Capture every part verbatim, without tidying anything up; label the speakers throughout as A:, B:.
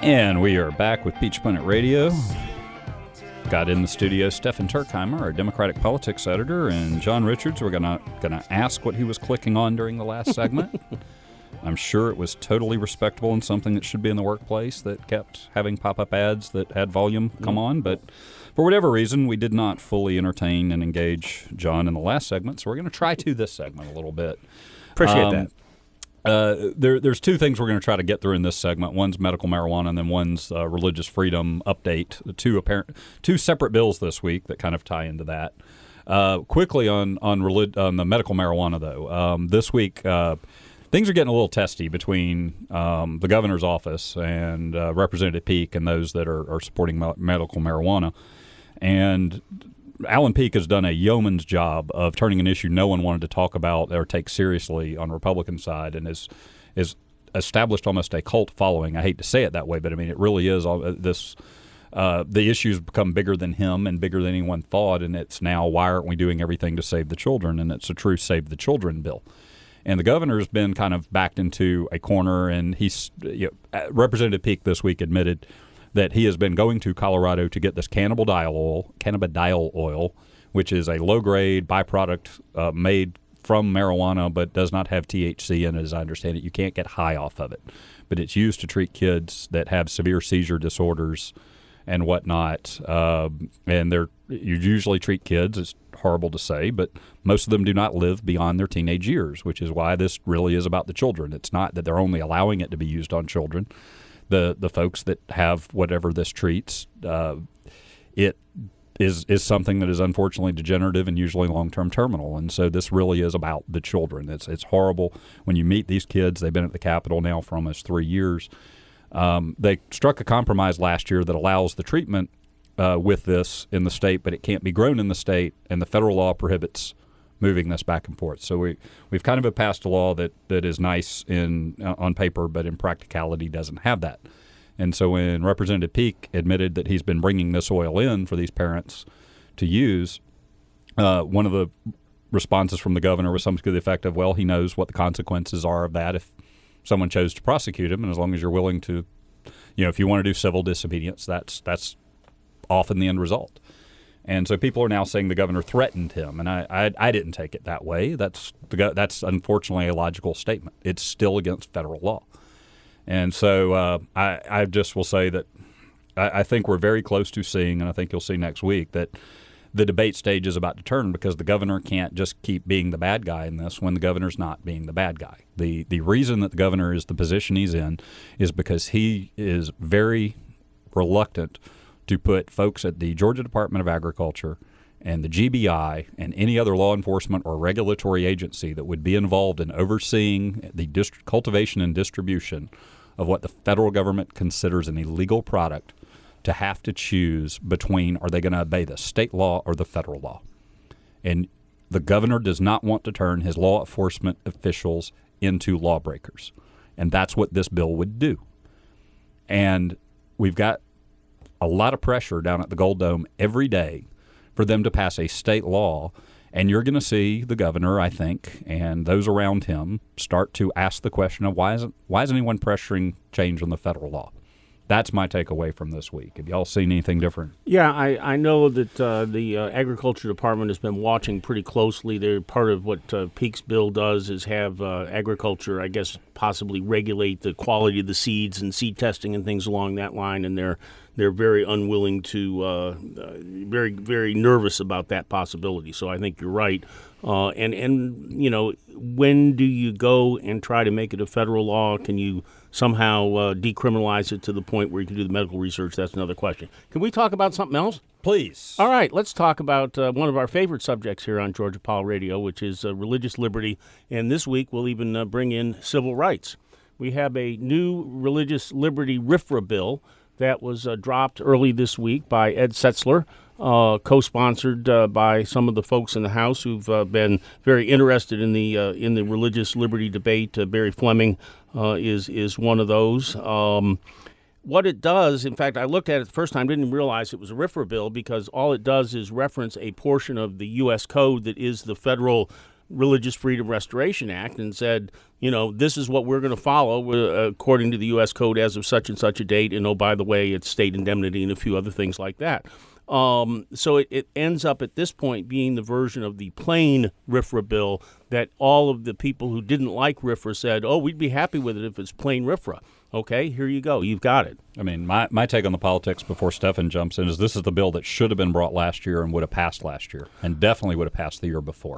A: And we are back with Peach Pundit Radio. Got in the studio Stefan Turkheimer, our Democratic politics editor, and John Richards. We're gonna gonna ask what he was clicking on during the last segment. I'm sure it was totally respectable and something that should be in the workplace that kept having pop-up ads that had volume come on. But for whatever reason, we did not fully entertain and engage John in the last segment, so we're going to try to this segment a little bit.
B: Appreciate
A: um,
B: that.
A: Uh, there, there's two things we're going to try to get through in this segment. One's medical marijuana, and then one's uh, religious freedom update. The two apparent, two separate bills this week that kind of tie into that. Uh, quickly on on, relig- on the medical marijuana, though, um, this week uh, things are getting a little testy between um, the governor's office and uh, Representative Peake and those that are, are supporting me- medical marijuana. And Alan Peake has done a yeoman's job of turning an issue no one wanted to talk about or take seriously on the Republican side, and is is established almost a cult following. I hate to say it that way, but I mean it really is. All, this uh, the issue's become bigger than him and bigger than anyone thought, and it's now why aren't we doing everything to save the children? And it's a true save the children bill. And the governor's been kind of backed into a corner, and he's you know, Representative Peake this week admitted that he has been going to Colorado to get this cannabidiol oil, cannabidiol oil, which is a low-grade byproduct uh, made from marijuana but does not have T H C in it, as I understand it. You can't get high off of it. But it's used to treat kids that have severe seizure disorders and whatnot. Uh, and they're you usually treat kids, it's horrible to say, but most of them do not live beyond their teenage years, which is why this really is about the children. It's not that they're only allowing it to be used on children. The the folks that have whatever this treats, uh, it is is something that is unfortunately degenerative and usually long-term terminal. And so this really is about the children. It's it's horrible when you meet these kids. They've been at the Capitol now for almost three years. Um, they struck a compromise last year that allows the treatment uh, with this in the state, but it can't be grown in the state, and the federal law prohibits moving this back and forth. So we, we've kind of passed a law that, that is nice in uh, on paper, but in practicality doesn't have that. And so when Representative Peake admitted that he's been bringing this oil in for these parents to use, uh, one of the responses from the governor was something to the effect of, well, he knows what the consequences are of that if someone chose to prosecute him, and as long as you're willing to, you know, if you want to do civil disobedience, that's that's often the end result. And so people are now saying the governor threatened him, and I, I, I didn't take it that way. That's the, that's unfortunately a logical statement. It's still against federal law. And so uh, I, I just will say that I, I think we're very close to seeing, and I think you'll see next week, that the debate stage is about to turn because the governor can't just keep being the bad guy in this when the governor's not being the bad guy. The, the reason that the governor is the position he's in is because he is very reluctant to put folks at the Georgia Department of Agriculture and the G B I and any other law enforcement or regulatory agency that would be involved in overseeing the dist- cultivation and distribution of what the federal government considers an illegal product to have to choose between are they going to obey the state law or the federal law. And the governor does not want to turn his law enforcement officials into lawbreakers. And that's what this bill would do. And we've got a lot of pressure down at the Gold Dome every day for them to pass a state law, and you're going to see the governor, I think, and those around him start to ask the question of why isn't why isn't anyone pressuring change on the federal law? That's my takeaway from this week. Have y'all seen anything different?
B: Yeah, I, I know that uh, the uh, Agriculture Department has been watching pretty closely. They're part of what uh, Peake's bill does is have uh, agriculture, I guess, possibly regulate the quality of the seeds and seed testing and things along that line, and they're they're very unwilling to, uh, uh, very, very nervous about that possibility. So I think you're right. Uh, and, and, you know, when do you go and try to make it a federal law? Can you somehow uh, decriminalize it to the point where you can do the medical research? That's another question. Can we talk about something else?
A: Please.
B: All right, let's talk about uh, one of our favorite subjects here on Georgia Pol Radio, which is uh, religious liberty. And this week we'll even uh, bring in civil rights. We have a new religious liberty RFRA bill that was uh, dropped early this week by Ed Setzler, uh, co-sponsored uh, by some of the folks in the House who've uh, been very interested in the uh, in the religious liberty debate. Uh, Barry Fleming uh, is is one of those. Um, what it does, in fact, I looked at it the first time, didn't even realize it was a RFRA bill because all it does is reference a portion of the U S code that is the federal Religious Freedom Restoration Act and said, you know, this is what we're going to follow uh, according to the U S Code as of such and such a date. And, oh, by the way, it's state indemnity and a few other things like that. Um, so it, it ends up at this point being the version of the plain R F R A bill that all of the people who didn't like R F R A said, oh, we'd be happy with it if it's plain R F R A. Okay, here you go. You've got it.
A: I mean, my, my take on the politics before Stefan jumps in is this is the bill that should have been brought last year and would have passed last year and definitely would have passed the year before.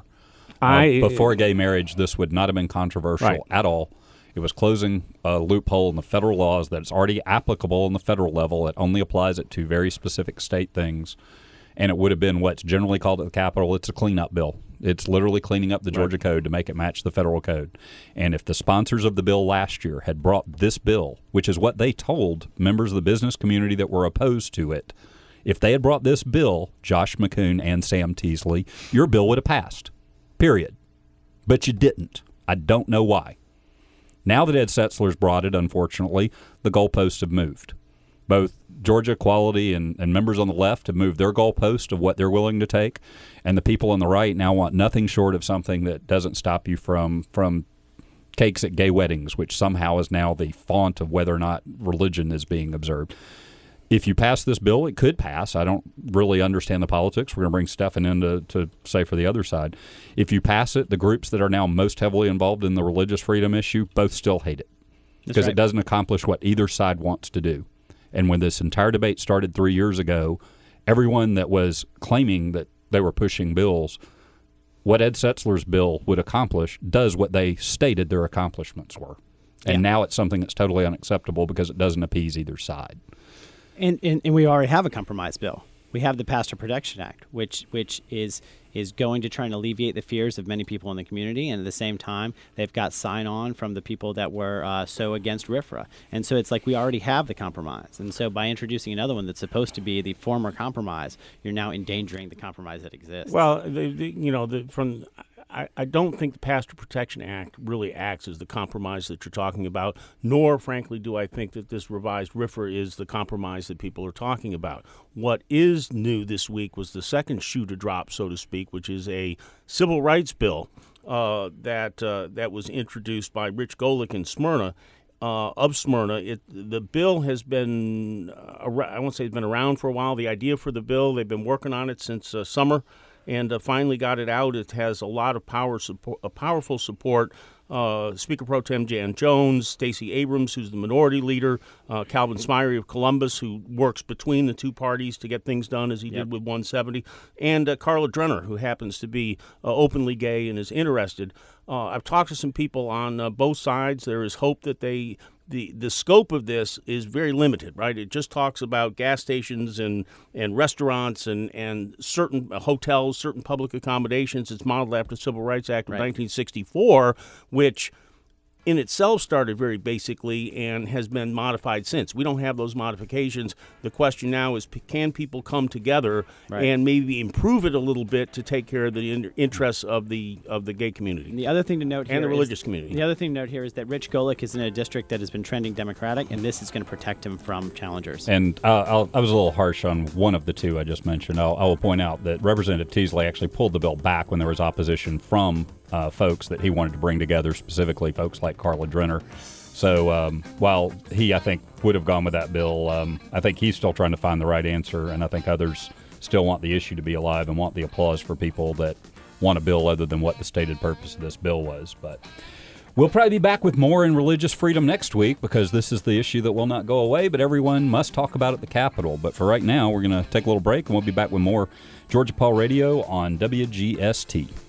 B: I,
A: uh, before gay marriage, this would not have been controversial
B: right.
A: at all. It was closing a loophole in the federal laws that is already applicable on the federal level. It only applies it to very specific state things. And it would have been what's generally called at the Capitol, it's a cleanup bill. It's literally cleaning up the Georgia right. Code to make it match the federal code. And if the sponsors of the bill last year had brought this bill, which is what they told members of the business community that were opposed to it, if they had brought this bill, Josh McCoon and Sam Teasley, your bill would have passed, period. But you didn't. I don't know why. Now that Ed Setzler's brought it, unfortunately, the goalposts have moved. Both Georgia Equality and, and members on the left have moved their goalpost of what they're willing to take, and the people on the right now want nothing short of something that doesn't stop you from from cakes at gay weddings, which somehow is now the font of whether or not religion is being observed. If you pass this bill, it could pass. I don't really understand the politics. We're going to bring Stefan in to, to say for the other side. If you pass it, the groups that are now most heavily involved in the religious freedom issue both still hate it because right. it doesn't accomplish what either side wants to do. And when this entire debate started three years ago, everyone that was claiming that they were pushing bills, what Ed Setzler's bill would accomplish does what they stated their accomplishments were. And yeah. now it's something that's totally unacceptable because it doesn't appease either side.
C: And, and and we already have a compromise bill. We have the Pastor Protection Act, which which is is going to try and alleviate the fears of many people in the community, and at the same time, they've got sign-on from the people that were uh, so against R F R A. And so it's like we already have the compromise. And so by introducing another one that's supposed to be the former compromise, you're now endangering the compromise that exists.
B: Well, the, the, you know, the, from I, I don't think the Pastor Protection Act really acts as the compromise that you're talking about, nor, frankly, do I think that this revised R F R A is the compromise that people are talking about. What is new this week was the second shoe to drop, so to speak, which is a civil rights bill uh, that uh, that was introduced by Rich Golick in Smyrna. Uh, of Smyrna. It, the bill has been, uh, I won't say it's been around for a while. The idea for the bill, they've been working on it since uh, summer. And uh, finally got it out. It has a lot of power support, a powerful support. Uh, Speaker Pro Tem Jan Jones, Stacey Abrams, who's the minority leader, uh, Calvin Smyre of Columbus, who works between the two parties to get things done, as he yep. did with one seventy, and uh, Carla Drenner, who happens to be uh, openly gay and is interested. Uh, I've talked to some people on uh, both sides. There is hope that they the the scope of this is very limited, right? It just talks about gas stations and, and restaurants and, and certain hotels, certain public accommodations. It's modeled after the Civil Rights Act of right. nineteen sixty-four, which in itself started very basically and has been modified since. We don't have those modifications. The question now is, can people come together right. and maybe improve it a little bit to take care of the in- interests of the of the gay community?
C: And the other thing to note here
B: and the religious
C: is,
B: community.
C: The other thing to note here is that Rich Golick is in a district that has been trending Democratic, and this is going to protect him from challengers.
A: And uh, I'll, I was a little harsh on one of the two I just mentioned. I'll, I will point out that Representative Teasley actually pulled the bill back when there was opposition from Uh, folks that he wanted to bring together, specifically folks like Carla Drenner. So um, while he, I think, would have gone with that bill, um, I think he's still trying to find the right answer, and I think others still want the issue to be alive and want the applause for people that want a bill other than what the stated purpose of this bill was. But we'll probably be back with more in religious freedom next week because this is the issue that will not go away, but everyone must talk about at the Capitol. But for right now, we're going to take a little break, and we'll be back with more Georgia Paul Radio on W G S T.